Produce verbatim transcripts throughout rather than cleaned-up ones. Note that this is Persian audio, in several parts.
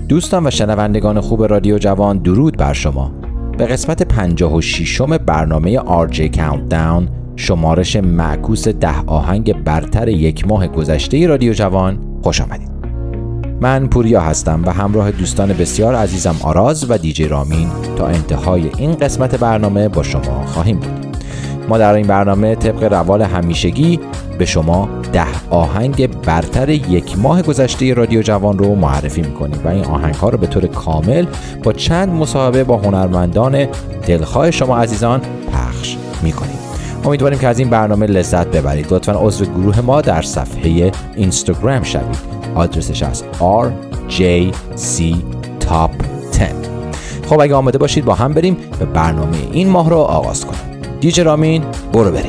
دوستان و شنوندگان خوب رادیو جوان، درود بر شما. به قسمت پنجاه و ششم برنامه آر جی Countdown، شمارش معکوس ده آهنگ برتر یک ماه گذشته رادیو جوان، خوش آمدید. من پوریا هستم و همراه دوستان بسیار عزیزم آراز و دیجی رامین تا انتهای این قسمت برنامه با شما خواهیم بود. ما در این برنامه طبق روال همیشگی به شما ده آهنگ برتر یک ماه گذشته رادیو جوان رو معرفی میکنیم و این آهنگ ها رو به طور کامل با چند مصاحبه با هنرمندان دلخواه شما عزیزان پخش میکنیم. امیدواریم که از این برنامه لذت ببرید. لطفاً عضو گروه ما در صفحه اینستاگرام شوید. آدرسش از آر جی سی Top ده. خب اگه آماده باشید با هم بریم به برنامه این ماه رو آغاز کنیم. دیجی رامین برو بریم.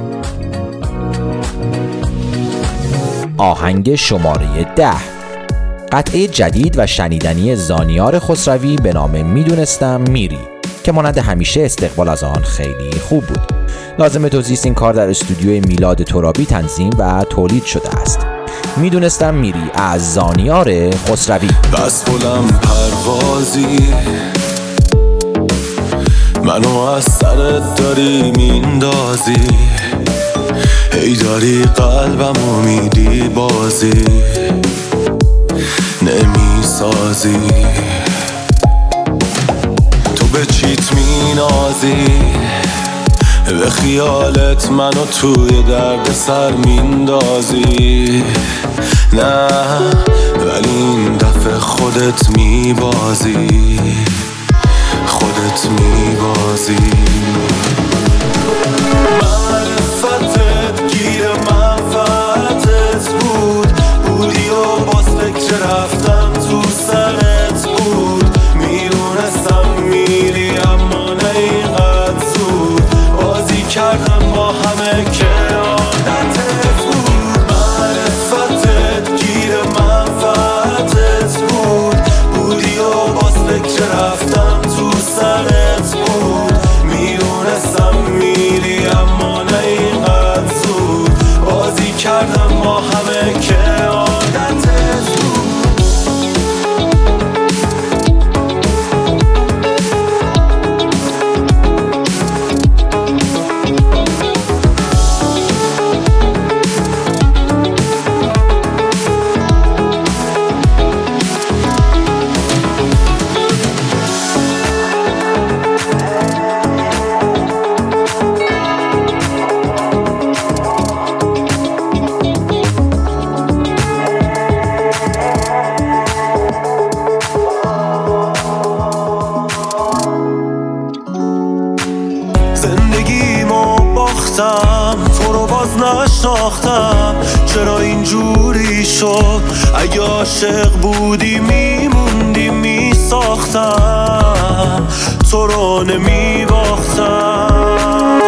آهنگ شماره ده، قطعه جدید و شنیدنی زانیار خسروی به نام میدونستم میری که مانند همیشه استقبال از آن خیلی خوب بود. لازم توضیح این کار در استودیوی میلاد ترابی تنظیم و تولید شده است. میدونستم میری از زانیار خسروی. بس بلم پروازی منو از سرت داری میندازی، ای داری قلبمو میدی بازی نمیسازی، تو به چیت مینازی، به خیالت منو توی درد سر میندازی، نه ولی این دفعه خودت میبازی، خودت میبازی. معرفتت گیر منفعتت بود، بودی و باز فکر رفتم تو سرت بود، میدونستم میری اما نه اینقدر زود، بازی کردم با همه که عادتت بود. معرفتت گیر منفعتت بود، بودی و باز فکر رفتم تو سرت بود، میدونستم میری اما نه اینقدر زود، بازی کردم با همه که عادتت بود. تو رو باز نشناختم، چرا اینجوری شد؟ اگه عاشق بودی میموندی میساختم، تو رو نمیباختم.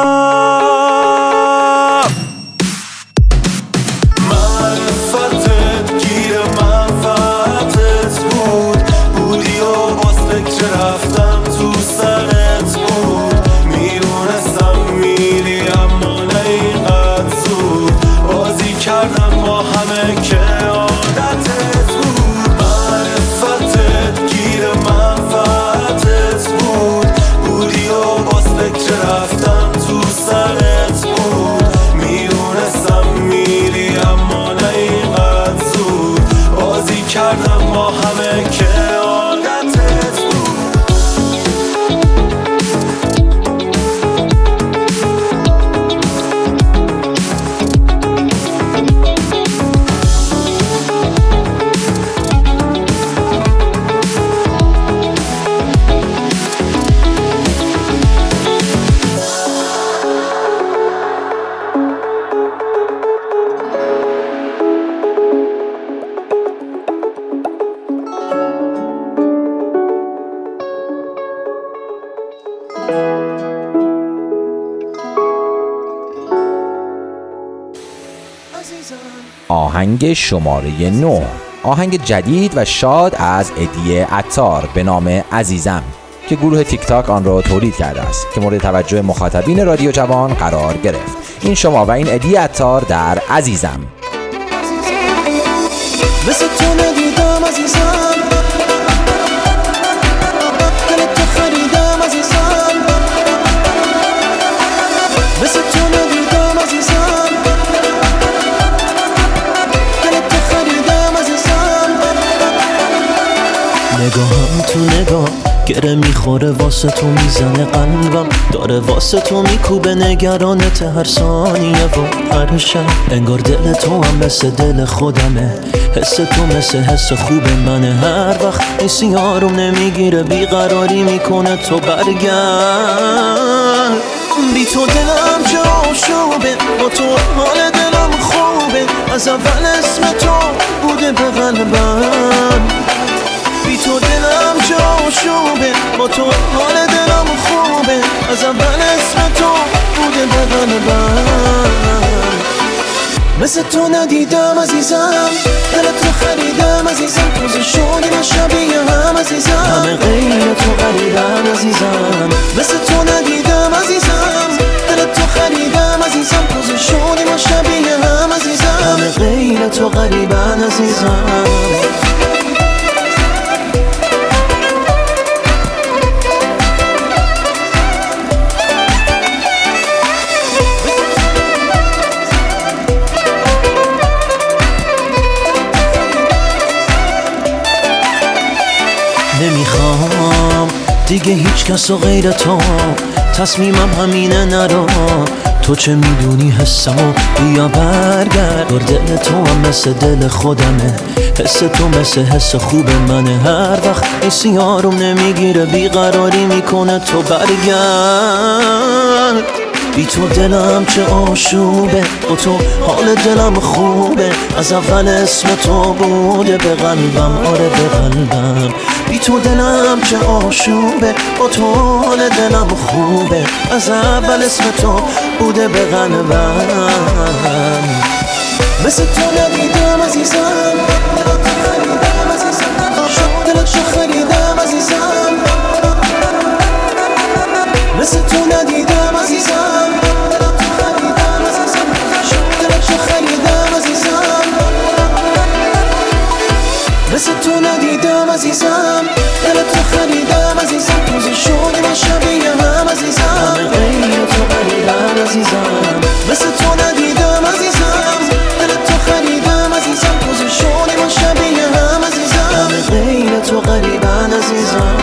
معرفتت گیر منفعتت بود، بودی و باز فکر رفتم تو سرت بود، میدونستم میری اما نه اینقدر زود، بازی کردم با همه که عادتت بود. معرفتت گیر منفعتت بود، بودی و باز فکر رفتم تو سرت بود، میدونستم میری اما نه اینقدر زود، بازی کردم با همه که عادتت بود. آهنگ شماره نه، آهنگ جدید و شاد از ادی عطار به نام عزیزم که گروه تیک تاک آن را تولید کرده است که مورد توجه مخاطبین رادیو جوان قرار گرفت. این شما و این ادی عطار در عزیزم. مثل تو ندیدم عزیزم، نگاهم تو نگاه گره میخوره واسه تو میزنه قلبم داره واسه تو میکوبه نگرانت هر ثانیه و هر شب انگار دل تو هم مثل دل خودمه حس تو مثل حس خوب منه هر وقت این سیارم نمیگیره بیقراری میکنه تو برگرد بی تو دلم جا شوبه با تو حال دلم خوبه از اول اسم تو بوده به قلبم بی تو دلم جا شوبه با تو حال دلم خوبه از اول اسم تو بوده به قلبم مثل تو ندیدم عزیزم دلت رو خریدم عزیزم توزه شدیم شبیه هم عزیزم همه غیر تو غریبم عزیزم مثل تو ندیدم عزیزم دلت رو خریدم عزیزم توزه شدیم شبیه هم عزیزم همه غیر تو غریبم عزیزم نمیخوام دیگه هیچ کس و غیر تو تصمیمم همینه نرو تو چه میدونی حسمو بیا برگرد دور دل تو هم مثل دل خودمه حس تو مثل حس خوب منه هر وقت این سیارم نمیگیره بیقراری میکنه تو برگرد بی تو دلم چه آشوبه با تو حال دلم خوبه از اول اسم تو بوده به قلبم آره به قلبم بی تو دلم چه آشوبه با تو حال دلم خوبه از اول اسم تو بوده به قلبم مثل تو ندیدم عزیزم دلت خریدم عزیزم دلت چه خریدم عزیزم مثل تو ندیدم عزیزم دلت خریدم عزیزم دلت چه خریدم عزیزم مثل تو ندیدم عزیزم دلت خریدم عزیزم توزه شدیم شبیه هم عزیزم همه غیر تو غریبم عزیزم مثل تو ندیدم عزیزم دلت خریدم عزیزم توزه شدیم شبیه هم عزیزم همه غیر تو غریبم عزیزم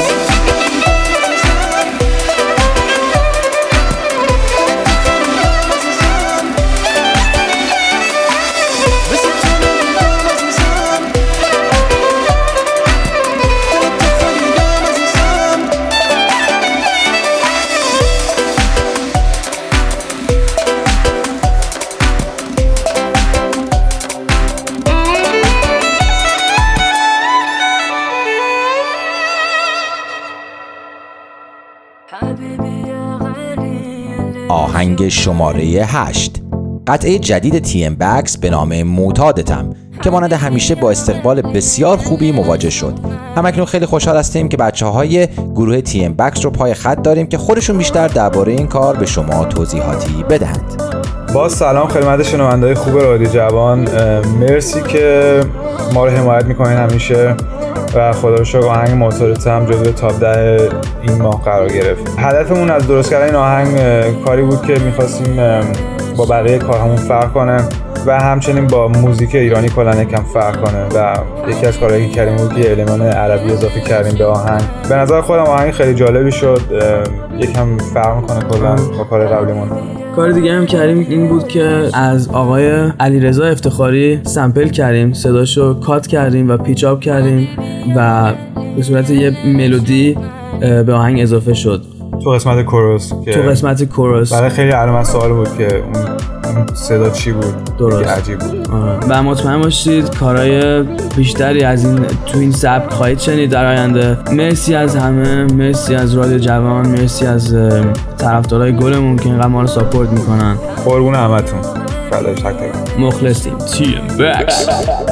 آهنگ شماره هشت، قطعه جدید تی ام بکس به نام معتادتم که مانند همیشه با استقبال بسیار خوبی مواجه شد. همکنون خیلی خوشحال هستیم که بچه‌های گروه تی ام بکس رو پای خط داریم که خودشون بیشتر درباره این کار به شما توضیحاتی بدهند. با سلام خدمت شنونده‌های خوب رادیو جوان، مرسی که ما رو حمایت می‌کنین همیشه و خدا رو شکر آهنگ معتادتم جزو تاپ ده این ماه قرار گرفت. هدفمون از درست کردن این آهنگ کاری بود که می‌خواستیم با بقیه کارهامون فرق کنه و همچنین با موزیک ایرانی کلاً یکم فرق کنه و یکی از کارهایی که کردیم بود که المان عربی اضافه کردیم به آهنگ. به نظر خودم آهنگ خیلی جالبی شد، یکم فرق می‌کنه کلاً با کار قبلیمون. کار دیگه هم کردیم این بود که از آقای علیرضا افتخاری سمپل کردیم، صداشو کات کردیم و پیچ آپ کردیم و به صورت یه ملودی به آهنگ اضافه شد تو قسمت کوروس. تو قسمت کوروس برای خیلی علامت سوال بود که اون صدا چی بود. درست، عجیب بود. و مطمئن باشید کارهای بیشتری از این تو این سبک خواهید شنید در آینده. مرسی از همه، مرسی از رادیو جوان، مرسی از طرفدارای گلمون که اینقدر ما رو ساپورت میکنن. قربون همتون. فدای تک تک. مخلصیم. تی ام بکس.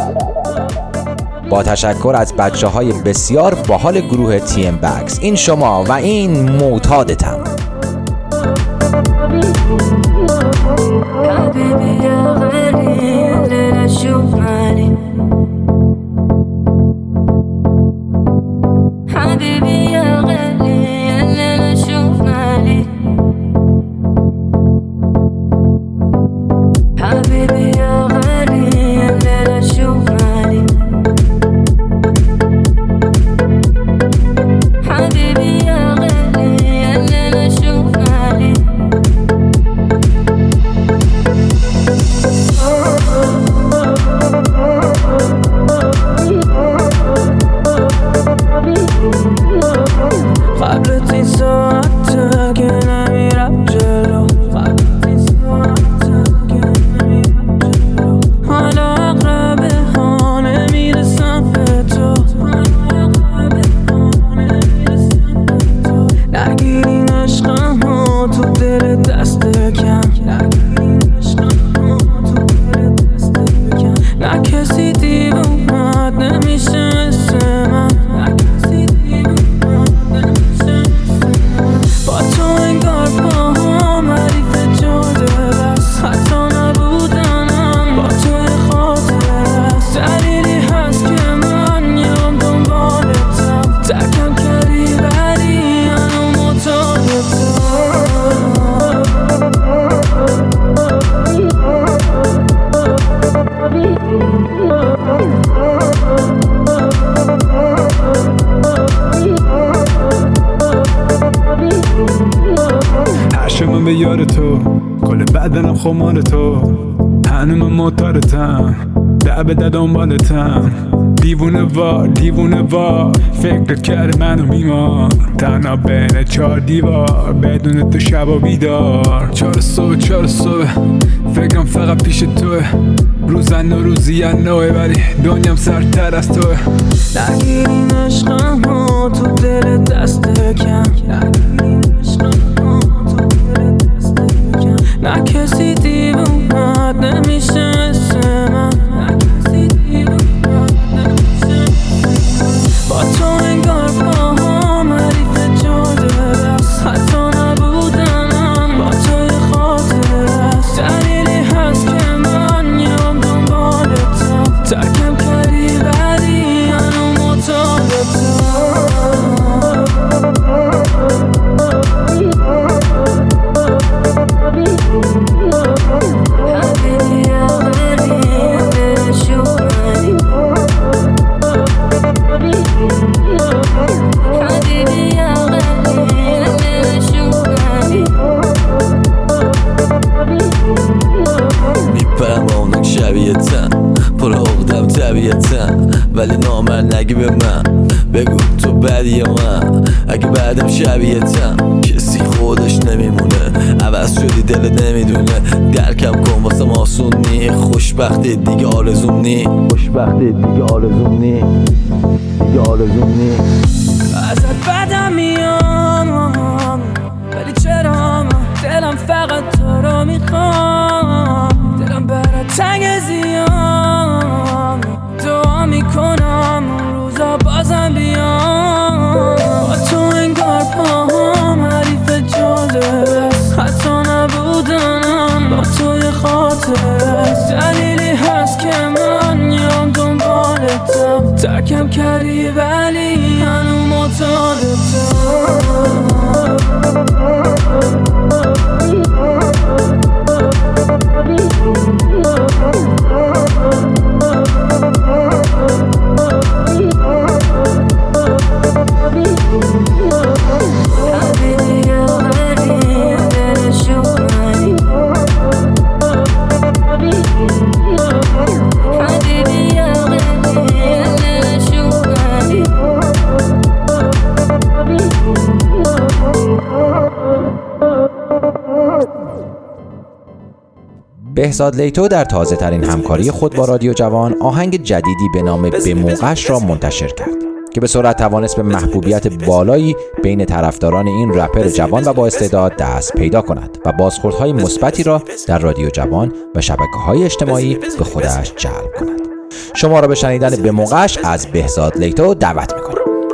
با تشکر از بچه‌های بسیار باحال گروه تی ام بکس. این شما و این معتادتم. حبيبي يا غالي الليلة شوف مالي حبيبي يا غالي الليلة شوف مالي حبيبي يا غالي الليلة شوف مالي خب مال تو هنوز من معترضم در به در دنبالتم دیوونه وار دیوونه وار فکرت کرده منو میمار تنها بین چار دیوار بدون تو شب و بیدار چار صبح چار صبح فکرم فقط پیش توه روزن و روزی نوه ولی دنیام سرتر از توه نگیرین عشقم ها تو دل دست کم نگیرین عشقم ها تو دل دست کم نه کسی دیوونت نمیشه مثل من نه کسی دیوونت نمیشه با تو انگار پاهام حریف جاده است حتی نبودنم با توی خاطر است دلیلی هست که من میام دنبالتم ترکم کردی ولی هنو معتادتم پر عقدم طبیعتم ولی نامرد نگی به من بگو تو بدی یا من اگه بعدم شبیهتم کسی خودش نمیمونه عوض شدی دلت نمیدونه درکم کن واسم آسون نی خوشبختی دیگه آرزوم نی خوشبختی دیگه آرزوم نی دیگه آرزوم نی ازت بدم میام ولی چرا دلم فقط تو رو میخوام دلم برات تنگ زیام دعا میکنم روزا بازم بیام با تو انگار پاهام حریف جاده است حتی نبودنم با توی خاطر است دلیلی هست که من میام دنبالتم ترکم کردی ولی هنو معتادتم بهزاد لیتو در تازه ترین همکاری خود با رادیو جوان آهنگ جدیدی به نام به موقعش را منتشر کرد که به سرعت توانست به محبوبیت بالایی بین طرفداران این رپر جوان و با استعداد دست پیدا کند و بازخوردهای مثبتی را در رادیو جوان و شبکه‌های اجتماعی به خودش جلب کند. شما را به شنیدن به موقعش از بهزاد لیتو دعوت می‌کنم.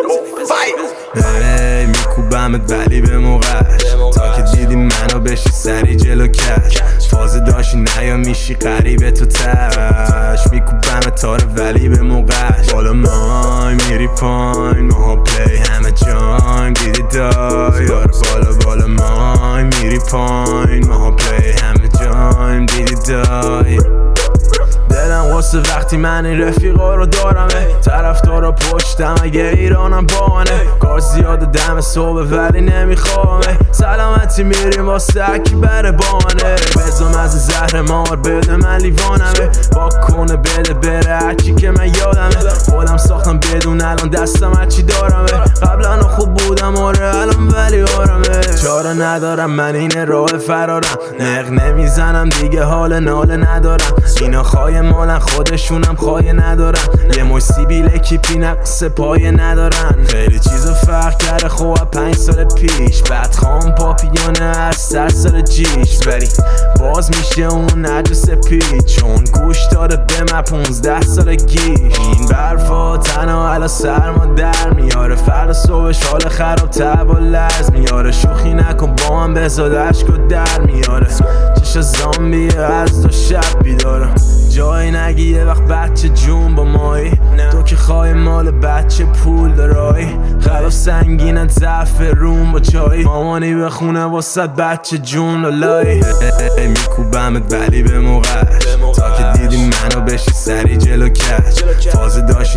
میکوبمت ولی به موقعش تا که دیدی منو بشی سری جلو کش فازه داشتی نیا میشی قریبه تو تش میکوبمت تاره ولی به موقعش بالا مای میری پاین ماها پلی همه جایم دیدی دای یار بالا بالا مای میری پاین ماها پلی همه جایم دیدی دای دلم واسه وقتی من این رفیقا رو دارمه طرفدارا پشتم اگه ایرانم بانه کار زیاد دم صبح ولی نمیخوامه سلامتی میریم واسه اکی بره بانه بزم از زهر مار بده من لیوانمه با کنه بده بره هرچی که من یادمه خودم ساختم بدون الان دستم هرچی دارمه قبلا خوب بودم آره الان ولی آرامه چاره ندارم من این راه فرارم نق نمیزنم دیگه حال ناله ندارم اینا خواهی مالن خودشونم خواهی ندارن یه مش سیبیل کیپی نقص پایه ندارن خیلی چیزو فرق کرده خواه پنج سال پیش بعد خام پاپیونه از سر سال جیش ولی باز میشه اون نجس پیچ چون گوش داره به من پونزده سال گیش این برفا تنها علا سرما در میاره فرد صبحش حال خراب تب و لرز میاره شوخی نکن با من بزاد عشق و در میاره چشا زامبیه از دو شب بیدارم جای نگی یه وقت بچه جون با مایی تو که خواهی مال بچه پول دارایی خلاف سنگینت ضعف روم با چایی مامانی بخونه واسد بچه جون لالایی میکوبمت ولی به موقعش تا که دیدی منو بشی سری جلو کش فازه داشتی نیا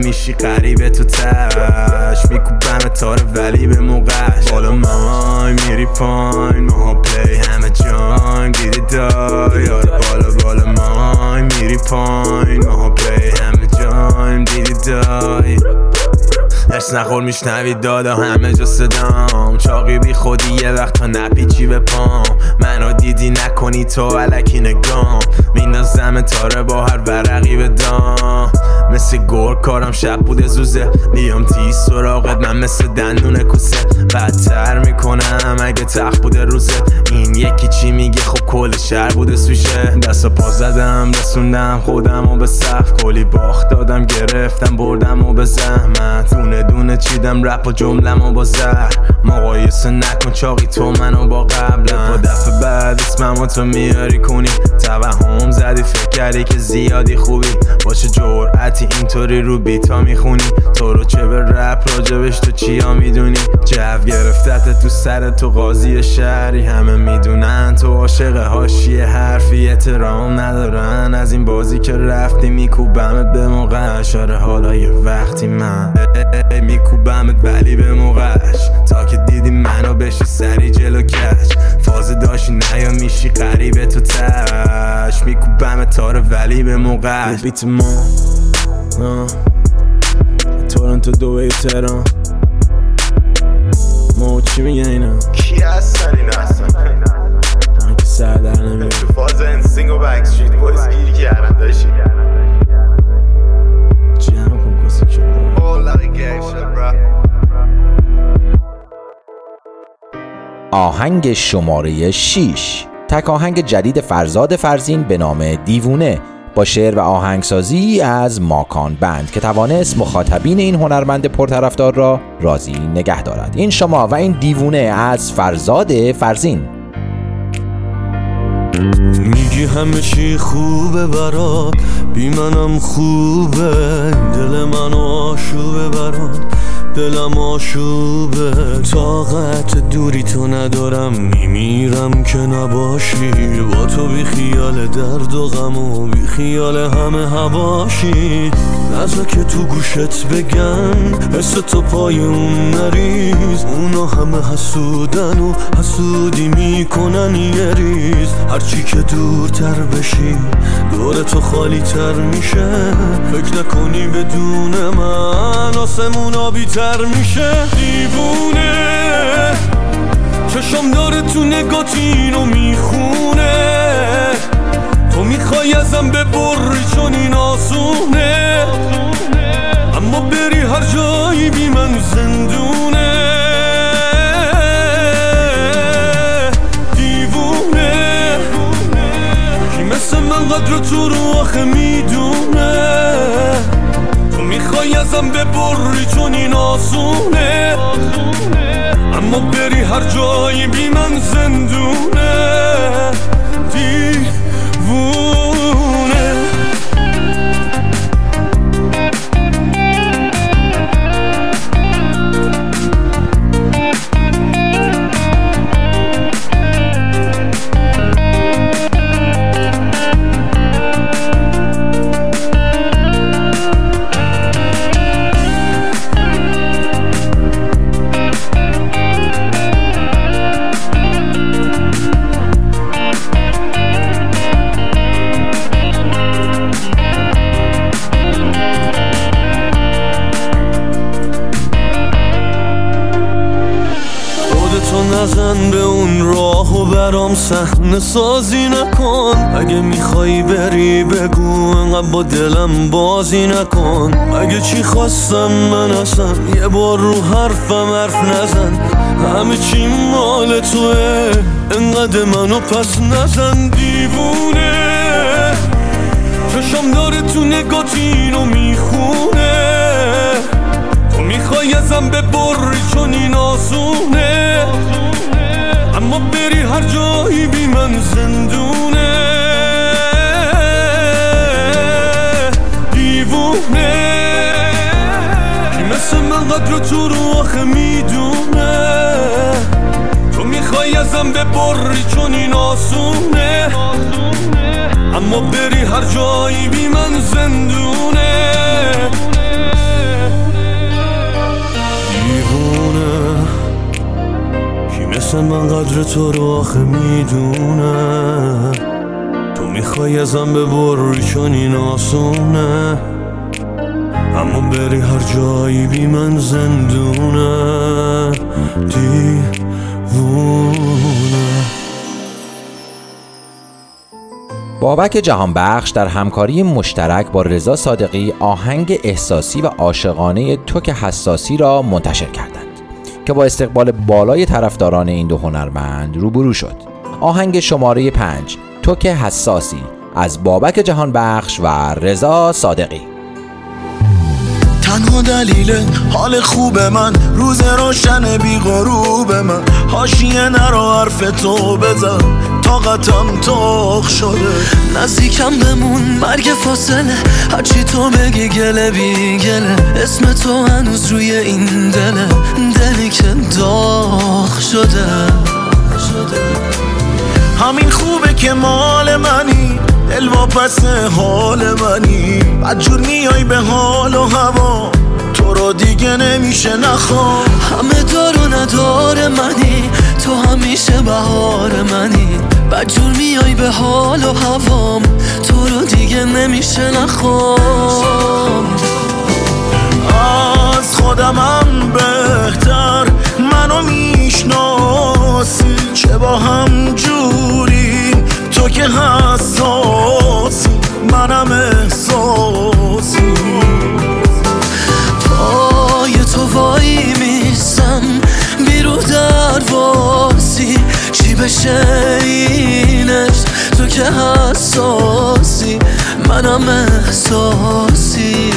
میشی قریبه تو تش میکوبم تاره ولی به موقعش بالا مای میری پایین ماها پلی همه جایم دیدی دای آره بالا بالا مای میری پایین ماها پلی همه جایم دیدی دای درس نخور میشنوی دادا همه جا صدام چاقی بی خودی یه وقت تا نپیچی به پام منو دیدی نکنی تو علکی نگام میندازم تاره با هر ورقی به دام مثل گور کارم شب بوده زوزه بیام تیز سراغت من مثل دندون کوسه بدتر میکنم اگه تخت بوده روزه این یکی چی میگه خب کل شهر بوده سوشه دست و پا زدم رسوندم خودم و به سقف کلی باخت دادم گرفتم بردم و به زحمت دونه دونه چیدم رپ و جملم و با زهر مقایسه نکن چاقی تو منو با قبلم با دفعه بعد اسمم تو میاری کنی توهم زدی فکر کردی که زیادی خوبی با چه جرعتی اینطوری رو بیتا میخونی تو رو چه به رپ راجبش تو چیا میدونی جو گرفتت تو سر تو قاضی شهری همه میدونن تو عاشق حاشیه حرفی احترام ندارن از این بازی که رفتی میکوبمت به موقع اشاره حالا یه وقتی من میکوبمت ولی به موقعش تا که دیدی منو بشی سری جلو کش فاز داشتی نیا میشی قریبه تو تش میکوبمت تاره ولی به موقعش بیت ما تورنتو دوبه تهران ما چی میگن اینا کی هستن اینا هستن من که سر در نمیره تو فاز انسینگ و بکستریت بویز گیر کردن داشتی جمع کن کسی که آهنگ شماره شش تک آهنگ جدید فرزاد فرزین به نام دیوونه با شعر و آهنگسازی از ماکان بند که توانست مخاطبین این هنرمند پرطرفدار را راضی نگه دارد. این شما و این دیوونه از فرزاد فرزین. میگی همه چی خوبه برات بی منم خوبه دل منو آشوبه برات دلم آشوبه طاقت دوری تو ندارم میمیرم که نباشی با تو بی خیال درد و غم و بی خیال همه هواشی نذار که تو گوشت بگن حس تو پای اون نریز اونا همه حسودن و حسودی میکنن یه ریز هرچی که دورتر بشی دور تو خالی تر میشه فکر نکنی بدون من آسمون آبی تر میشه دیوونه چشم داره تو نگات اینو میخونه تو میخوای ازم ببری چون این آسونه اما بری هر جایی بی من زندونه دیوونه کی مثل من قدر تو رو آخه میدونه تو میخوای ازم ببری چون این آسونه اما بری هر جایی بی من زندونه دیوونه نزن به اون راهو برام صحنه سازی نکن اگه میخوایی بری بگو انقدر با دلم بازی نکن اگه چی خواستم من اصلا یه بار رو حرفم حرف نزن همه چی مال توه انقدر منو پس نزن دیوونه چشم داره تو نگات اینو میخونه تو میخوای ازم ببری چون این آسونه اما بری هر جایی بی من زندونه دیوونه کی مثل من قدر تو رو آخه میدونه تو میخوای ازم ببری چون این آسونه اما بری هر جایی بی من زندونه قدر تو رو آخه میدونم، تو میخوای ازم ببری چون این آسونه، اما بری هر جایی بی من زندونه دیوونه. بابک جهانبخش در همکاری مشترک با رضا صادقی آهنگ احساسی و عاشقانه تو که حساسی را منتشر کردند که با استقبال بالای طرفداران این دو هنرمند روبرو شد. آهنگ شماره پنج تو که حساسی از بابک جهانبخش و رضا صادقی. تنها دلیل حال خوب من روز روشن بی غروب من، حاشیه نرو حرف تو بزن طاقتم تاخ شده، نزدیکم بمون مرگ فاصله، هرچی تو بگی گله بی گله، اسم تو هنوز روی این دله، دلی که داغ شده. همین خوبه که مال منی، دل واپس حال منی، بدجور میای به حال و هوا، تو رو دیگه نمیشه نخوام. همه دار و ندار منی، تو همیشه بهار منی، بدجور میای به حال و هوام، تو رو دیگه نمیشه نخوام. از خودمم بهتر منو میشناسی، چه با هم جوری تو که حساسی، منم احساسی. پای تو وای میسم بیرو درواسی، چی بشه اینش تو که حساسی، منم احساسی.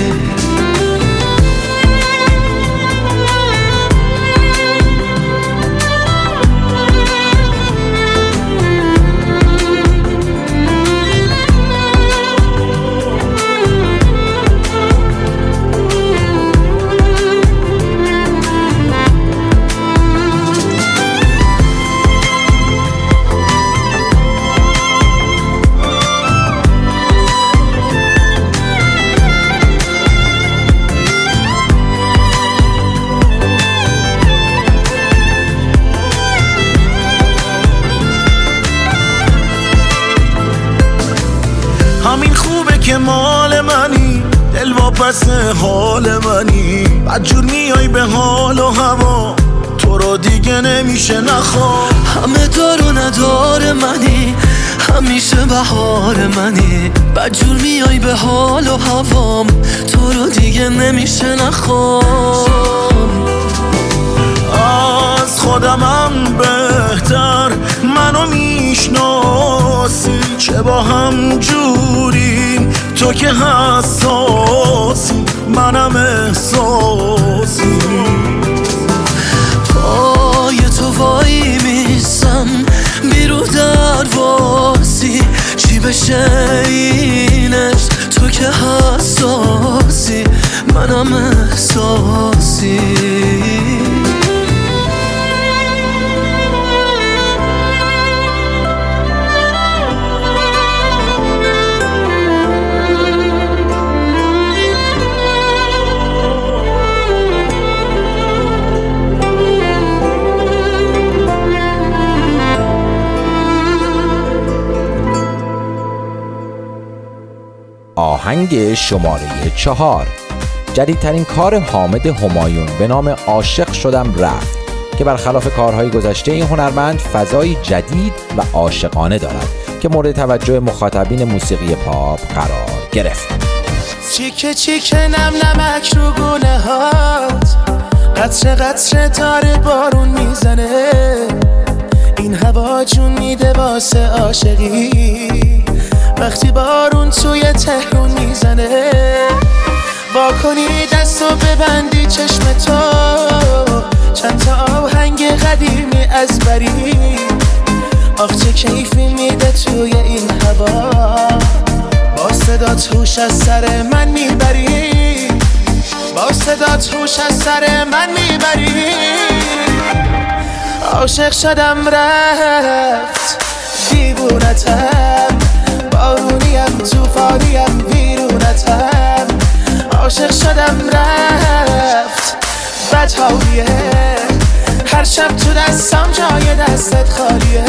همین خوبه که مال منی، دل واپس حال منی، بدجور میای به حال و هوا، تو رو دیگه نمیشه نخوام. همه دار و ندار منی، همیشه بهار منی، بدجور میای به حال و هوام، تو رو دیگه نمیشه نخوام. از خودمم بهتر منو میشناسی، چه با هم جوری تو که حساسی، منم احساسی. پای تو وای میسم بیرو درواسی، چی بشه اینش تو که حساسی، منم احساسی. آهنگ شماره چهار جدیدترین کار حامد همایون به نام عاشق شدم رفت که برخلاف کارهای گذشته این هنرمند فضایی جدید و عاشقانه دارد که مورد توجه مخاطبین موسیقی پاپ قرار گرفت. چیکه چیکه نم نمک رو گونه هات، قطره قطره داره بارون میزنه، این هوا جون میده واسه عاشقی، وقتی بارون توی تهرون میزنه، با کنی دستو ببندی چشم تو، چند تا آهنگ قدیمی از بری، آخ چه کیفی میده توی این هوا، با صدا توش از سر من میبری، با صدا توش از سر من میبری. عاشق شدم رفت دیوونتم، بارونیم توفانیم بیرونتم، عاشق شدم رفت بدحالیه، هر شب تو دستم جای دستت خالیه.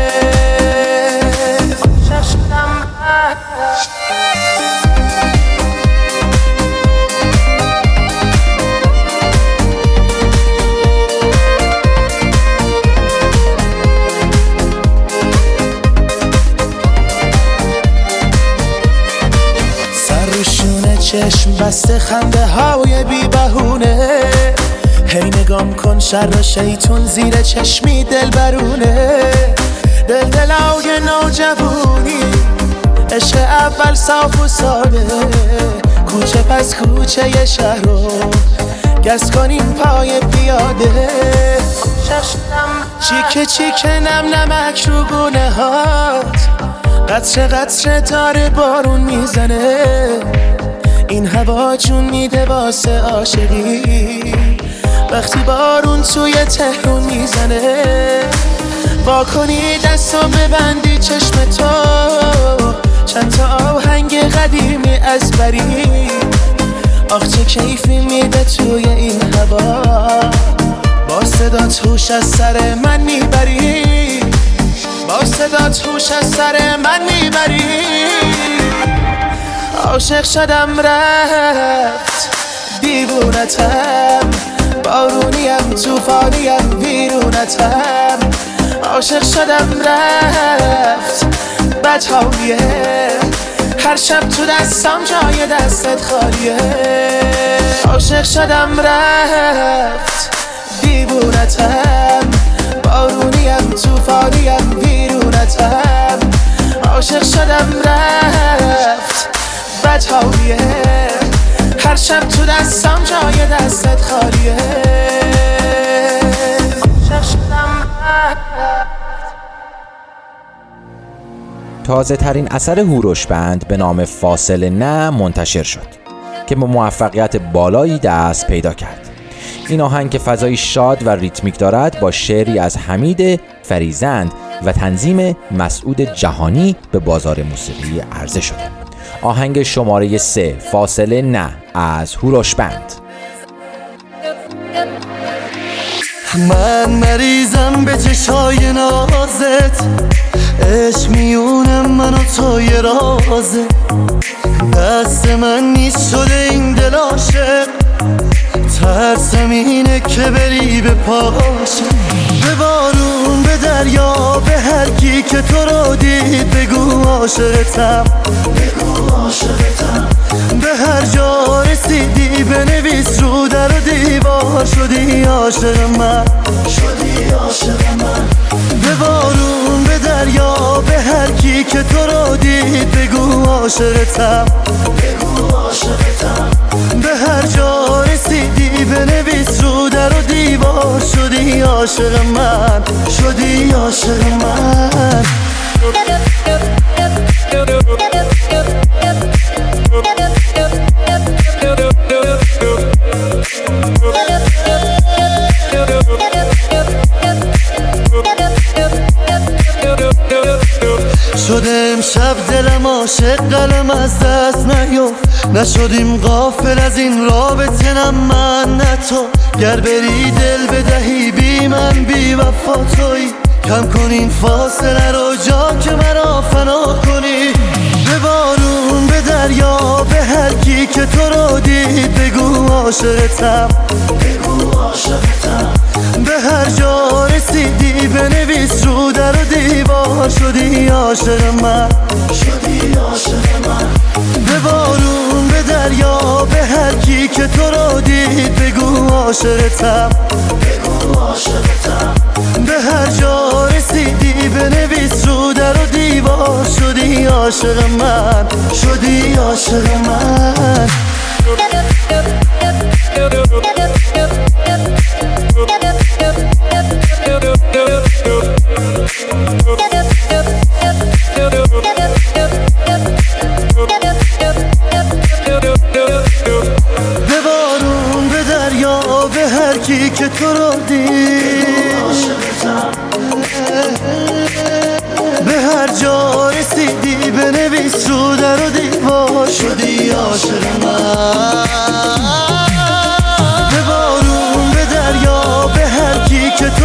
سر روشونه چشم بسته خنده های بی بهونه، هی نگام کن شر شیطون زیر چشمی دل برونه. دل دلای نوجوانی عشق اول صاف و ساده، کوچه پس کوچه ی شهر رو گس کنیم پای پیاده. چیکه چیکه نم نمک رو گونه هات، قطره قطره داره بارون میزنه. این هوا جون میده واسه عاشقی، وقتی بارون توی تهرون میزنه. با کنی دستو ببندی چشم تو، چند تا آهنگ قدیمی از بری. آخ چه کیفی میده توی این هوا، با صدات هوش از سر من میبری، با صدات هوش از سر من میبری. عاشق شدم رفت دیوونتم، بارونیم توفانیم ویرونتم. عاشق شدم رفت بدحالیه، هر شب تو دستم جای دستت خالیه. عاشق شدم رفت دیوونتم، بارونیم توفانیم ویرونتم. عاشق شدم رفت بدحالیه، هر شب تو دستم جای دستت خالیه. عاشق شدم تازه ترین اثر هوروش بند به نام فاصله نه منتشر شد که با موفقیت بالایی دست پیدا کرد. این آهنگ که فضایی شاد و ریتمیک دارد با شعری از حمید فریزند و تنظیم مسعود جهانی به بازار موسیقی عرضه شده. آهنگ شماره سه فاصله نه از هوروش بند. من مریضم به چشای نازت، عشق میونه من و تو یه رازه. دست من نیست شده این دل عاشق، ترسم اینه که بری به پاشه. به بارون به دریا به هر کی که تو رو دید بگو عاشقتم، بگو عاشقتم. به هر جا رسیدی بنویس رو در و دیوار شدی عاشق من، شدی عاشق من. به بارون به دریا به هر کی که تو رو دید بگو عاشقتم، بگو عاشقتم. به هر جا رسیدی بنویس رو در و دیوار شدی عاشق من، شدی عاشق من. شده امشب دلم عاشق قلم از دست نیفت، نشدیم غافل از این رابطه نه من نه تو. گر بری دل بدهی بی من بی وفا تویی، کم کن این فاصله رو جا که مرا فنا کنی. به بارون به دریا به هر کی که تو رو دید بگو عاشقتم، بگو عاشقتم. به هر جا رسیدی بنویس رو در و دیوار شدی عاشق من، شدی عاشق من. به بارون به دریا به هر کی که تو رو دید بگو عاشقتم، بگو عاشقتم. به هر جا رسیدی بنویس رو در و دیوار شدی عاشق من، شدی عاشق من. به بارون به دریا به هر کی که تو رو دید، به هر جا رسیدی بنویس رو در و دیوار شدی عاشق من. به بارون به دریا به هر کی که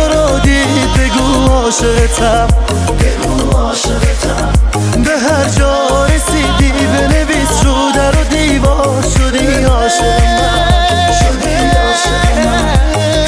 عاشقتم بگو عاشقتم به هر جا رسیدی بنویس رو در و دیوار شدی عاشق من شدی عاشق من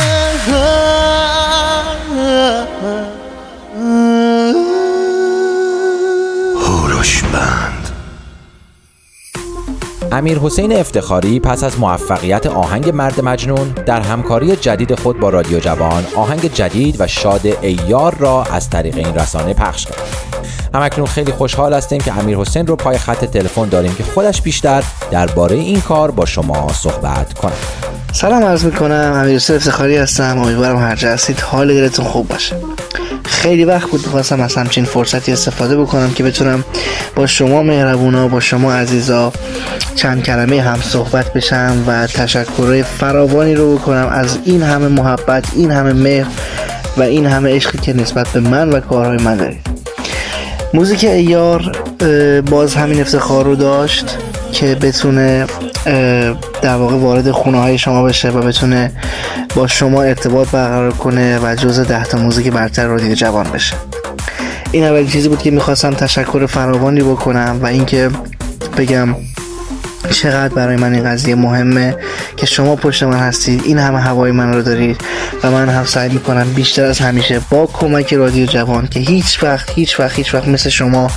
امیرحسین افتخاری پس از موفقیت آهنگ مرد مجنون در همکاری جدید خود با رادیو جوان آهنگ جدید و شاد ای یار را از طریق این رسانه پخش کرد. همکنون خیلی خوشحال هستیم که امیرحسین رو پای خط تلفن داریم که خودش بیشتر درباره این کار با شما صحبت کنه. سلام عرض میکنم، امیرحسین افتخاری هستم. امیدوارم هر جا هستید حال دلتون خوب باشه. خیلی وقت بود می‌خواستم از همچین فرصتی استفاده بکنم که بتونم با شما مهربونا، با شما عزیزا چند کلمه هم صحبت بشم و تشکرهای فراوانی رو بکنم از این همه محبت، این همه مهر و این همه عشقی که نسبت به من و کارهای من دارید. موزیک ای یار باز همین افتخار رو داشت که بتونه در واقع وارد خونه های شما بشه و بتونه با شما ارتباط برقرار کنه و جزء ده تا موزیک برتر رادیو جوان بشه. این اولین چیزی بود که میخواستم تشکر فراوانی بکنم و اینکه بگم چقدر برای من این قضیه مهمه که شما پشت من هستید، این همه هوای من رو دارید و من هم سعی میکنم بیشتر از همیشه با کمک رادیو جوان که هیچ وقت هیچ وقت هیچ وقت مثل شما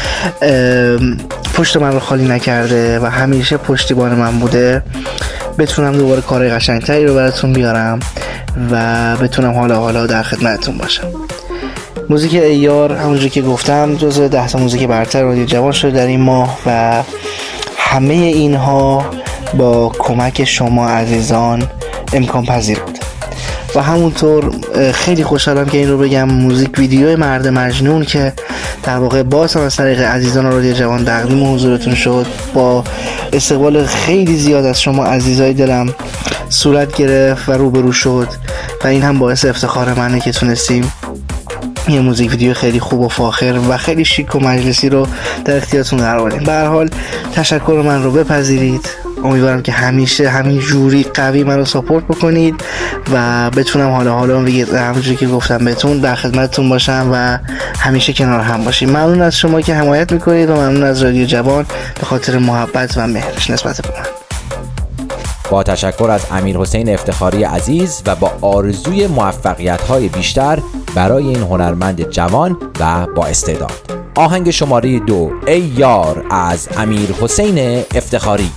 پشت من رو خالی نکرده و همیشه پشتیبان من بوده، بتونم دوباره کارهای قشنگتری رو براتون بیارم و بتونم حالا حالا در خدمتتون باشم. موزیک ای یار همونجوری که گفتم جزو ده تا موزیک برتر رادیو جوان شده در این ماه و همه اینها با کمک شما عزیزان امکان پذیر بود و همونطور خیلی خوشحالم که این رو بگم موزیک ویدیوی مرد مجنون که در واقع باز هم از طریق عزیزان رادیو جوان تقدیم حضورتون شد با استقبال خیلی زیاد از شما عزیزای دلم صورت گرفت و روبرو شد و این هم باعث افتخار منه که تونستیم یه موزیک ویدیو خیلی خوب و فاخر و خیلی شیک و مجلسی رو در اختیارتون قرار بدیم. به هر حال تشکر من رو بپذیرید. امیدوارم که همیشه همین جوری قوی من رو ساپورت بکنید و بتونم حالا حالا بگید همونجوری که گفتم بهتون در خدمتتون باشم و همیشه کنار هم باشیم. ممنون از شما که حمایت میکنید و ممنون از رادیو جوان به خاطر محبت و مهرش نسبت به من. با تشکر از امیرحسین افتخاری عزیز و با آرزوی موفقیت‌های بیشتر برای این هنرمند جوان و با استعداد، آهنگ شماره دو ای یار از امیرحسین افتخاری.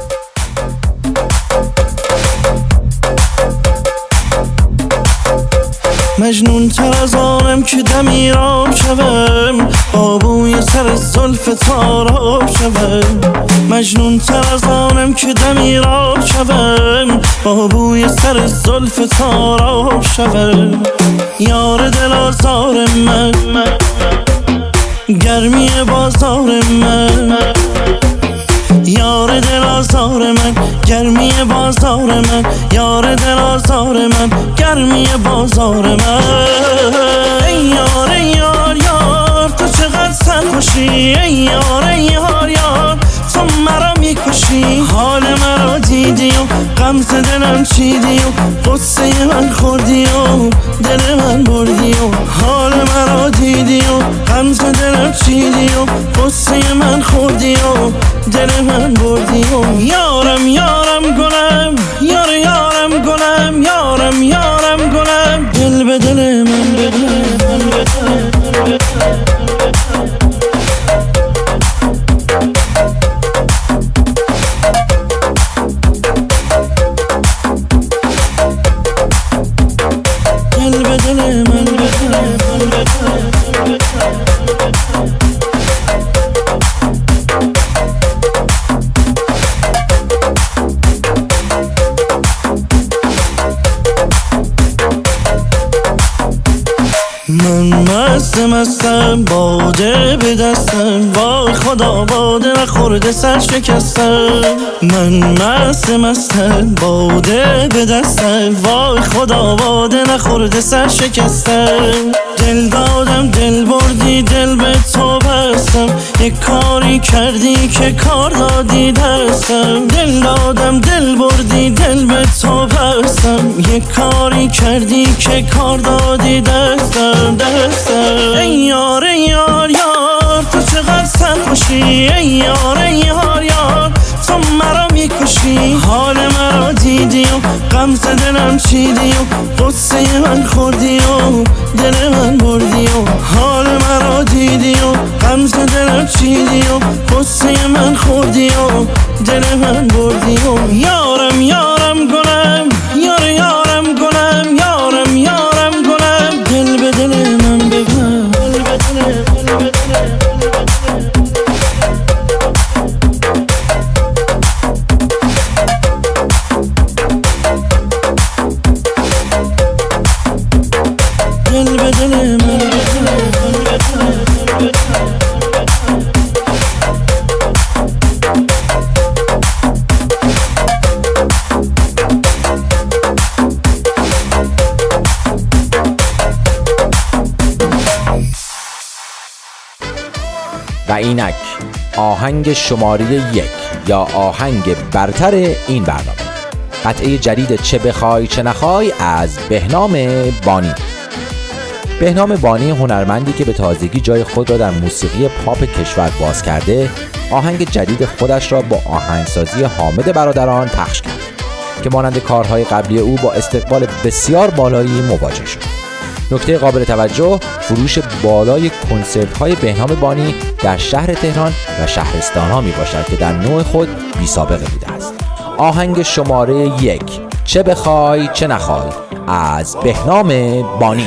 مجنون تر از آنم که دمیرام شوم، آبوی سر زلف تاراب شوم. مجنون تر از آنم که دمیرام شوم، آبوی سر زلف تاراب شوم. یار دل آزار من، گرمی بازار من. یار دل آزار من، گرمی بازار من. یار دل آزار من، گرمی بازار من. ای یار ای یار یار تو چقدر سرخوشی. ای یار ای یار یار تو مرا میکشی. حال مرا دیدی و غمز دلم چیدی و قصه من خوردی و دل من بردی و حال مرا دیدی و غمز دلم چیدی و قصه من خوردی و دل من بردی و یارم یارم گلم، یار یارم گلم، یارم یارم گلم، دل به دل من بده. من مست مستم باده به دستم، وای خدا باده نخورده سر شکستم. من مست مستم باده به دستم، وای خدا باده نخورده سر شکستم. دل دادم دل بردی دل به تو بستم، یک کاری کردی که کار دادی دستم. دل دادم دل بردی دل به تو بستم، دستم، یه کاری کردی که کار دادی دستم دستم. ای یار ای یار یار تو چقدر سرخوشی، ای یار ای یار یار تو مرا میکشی. حال مرا دیدی و غمز دلم چیدی و قصه من خوردی و دل من بردی و حال مرا دیدی و غمز دلم چیدی و قصه من خوردی و دل من بردی و یارم یارم گلم یار یارم گلم یارم یارم گلم دل به دل من ببن دل به دل دل به دل. و اینک آهنگ شماره یک یا آهنگ برتر این برنامه، قطعه جدید چه بخوای چه نخوای از بهنام بانی. بهنام بانی هنرمندی که به تازگی جای خود را در موسیقی پاپ کشور باز کرده، آهنگ جدید خودش را با آهنگسازی حامد برادران پخش کرد که مانند کارهای قبلی او با استقبال بسیار بالایی مواجه شد. نکته قابل توجه فروش بالای کنسرت‌های بهنام بانی در شهر تهران و شهرستان‌ها میباشد که در نوع خود بی سابقه بوده است. آهنگ شماره یک چه بخوای چه نخوای از بهنام بانی.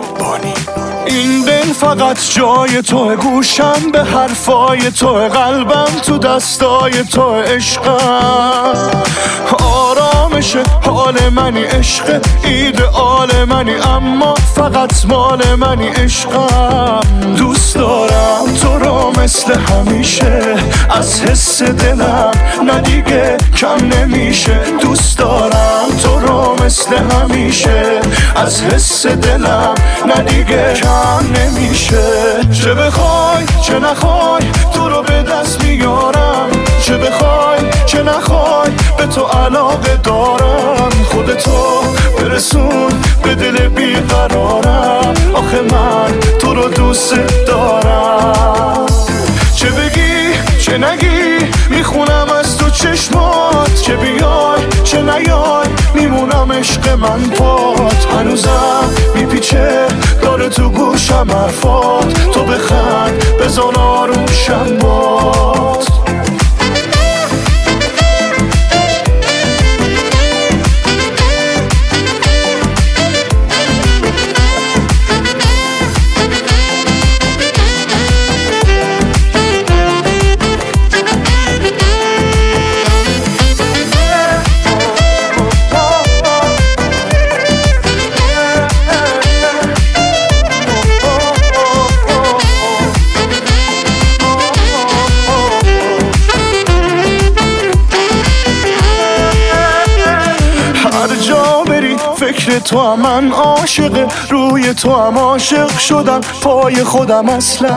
این دل فقط جای تو، گوشم به حرفای تو، قلبم تو دستای تو، عشقم آرامش حال منی، عشق ایدئال منی، اما فقط مال منی، عشقم دوست دارم تو رو مثل همیشه، از حس دلم نه دیگه کم نمیشه، دوست دارم تو رو مثل همیشه، از حس دلم نه دیگه کم نمیشه. چه بخوای چه نخوای تو رو به دست میارم، چه بخوای چه نخوای به تو علاقه دارم، خودتو برسون به دل بیقرارم، آخه من تو رو دوست دارم. چه بگی چه نگی میخونم از تو چشمات، چه بیای چه نیای میمونم عشق من پات، هنوزم میپیچه داره تو گوشم حرفات، تو بخند بزن آروم شم بات. فکر تو هم من عاشق، روی تو هم عاشق شدم، پای خودم اصلا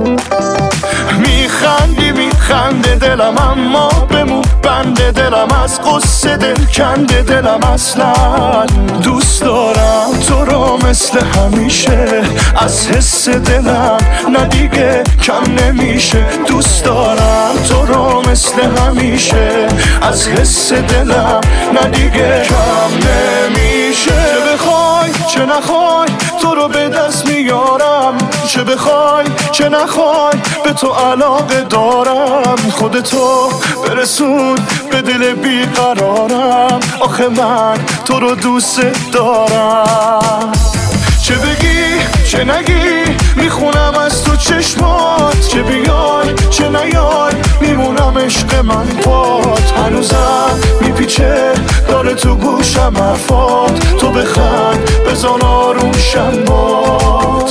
میخندی میخنده دلم، اما بمون بنده دلم، از قصه دل کنده دلم، اصلا دوست دارم تو رو مثل همیشه، از حس دلم نه دیگه کم نمیشه، دوست دارم تو رو مثل همیشه، از حس دلم نه دیگه کم نمیشه. چه بخوای چه نخوای تو رو به دست میارم، چه بخوای چه نخوای به تو علاقه دارم، خودتو برسون به دل بیقرارم، آخه من تو رو دوست دارم. چه بگی چه نگی میخونم از تو چشمات، چه بیای چه نیای میمونم عشق من پات، هنوزم میپیچه داره تو گوشم حرفات، تو بخند بزن آروم شم بات.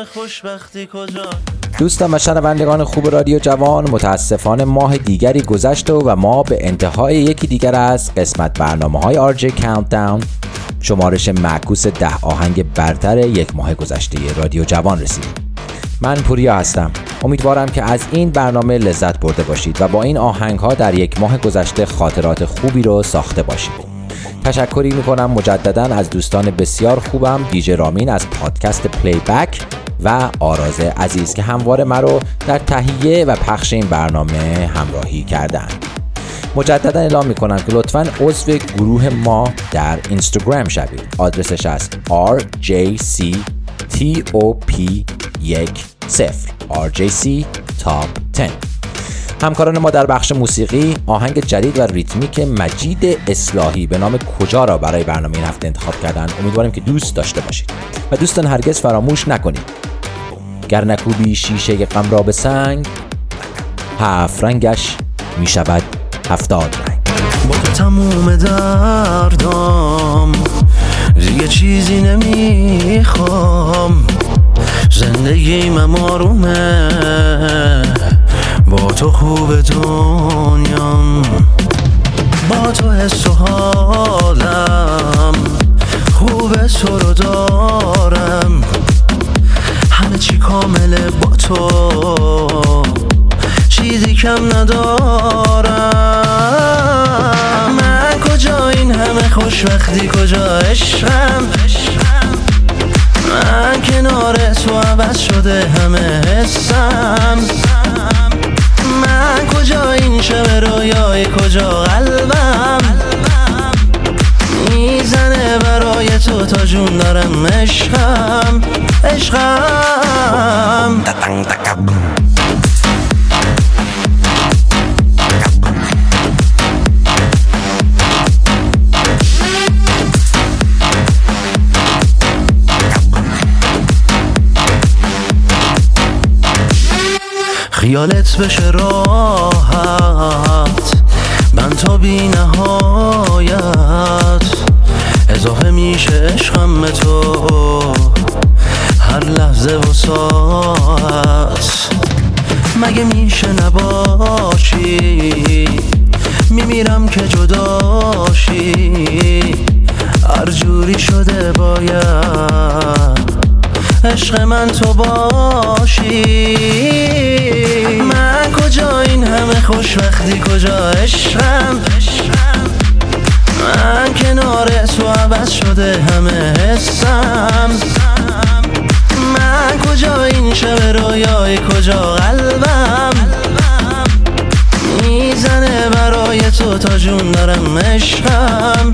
خوشبختی کجا. دوستان و شنوندگان خوب رادیو جوان، متاسفانه ماه دیگری گذشته و ما به انتهای یکی دیگر از قسمت برنامه‌های آر جی کاونتداون، شمارش معکوس ده آهنگ برتر یک ماه گذشته رادیو جوان رسیدیم. من پوریا هستم. امیدوارم که از این برنامه لذت برده باشید و با این آهنگ‌ها در یک ماه گذشته خاطرات خوبی رو ساخته باشید. تشکری میکنم مجدداً از دوستان بسیار خوبم، دیجی رامین از پادکست پلی بک و آراز عزیز که همواره مرا در تهیه و پخش این برنامه همراهی کردند. مجددا اعلام میکنم که لطفاً عضو گروه ما در اینستاگرام شوید. آدرسش است آر جی سی توپ صفر آر جی سی تاپ ده. همکاران ما در بخش موسیقی آهنگ جدید و ریتمیک مجید اصلاحی به نام کجا را برای برنامه این هفته انتخاب کردند. امیدواریم که دوست داشته باشید و دوستان هرگز فراموش نکنید گر نکوبی شیشه غم را به سنگ، هفت رنگش می شود هفتاد رنگ. با تو تموم دردام دیگه چیزی نمیخوام، زندگیم آرومه با تو خوب دنیام، با تو حس و حالم خوب تو رو دارم، همه چی کامله با تو چیزی کم ندارم. من کجا این همه خوشبختی کجا عشقم، من کنار تو عوض شده همه حسم، من کجا این شب رویای کجا قلبم میزنه برای تو تا جون دارم عشقم عشقم. خیالت بشه راحت من تا بی نهایت، اضافه میشه عشقم به تو هر لحظه و ساعت، مگه میشه نباشی میمیرم که جداشی، هر جوری شده باید عشق من تو باشی. من کجا این همه خوشبختی کجا عشقم، من کنار تو عوض شده همه حسم، من کجا این شب رویای کجا قلبم میزنه برای تو تا جون دارم عشقم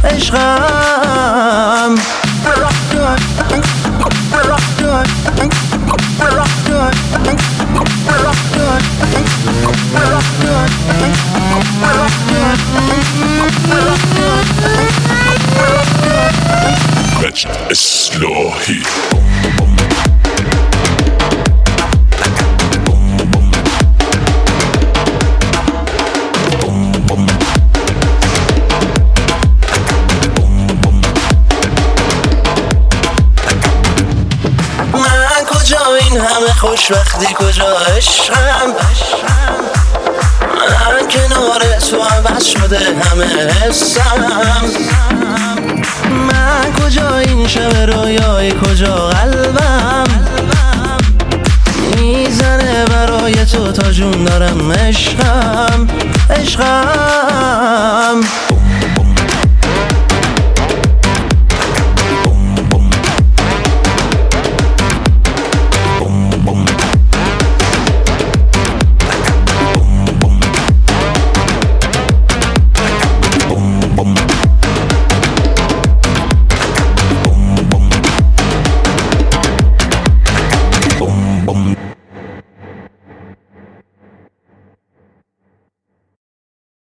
عشقم. مجید اصلاحی همه خوشبختی کجا عشقم، من کنار تو عوض شده همه حسم، من کجا این شب رویای کجا قلبم میزنه برای تو تا جون دارم عشقم عشقم.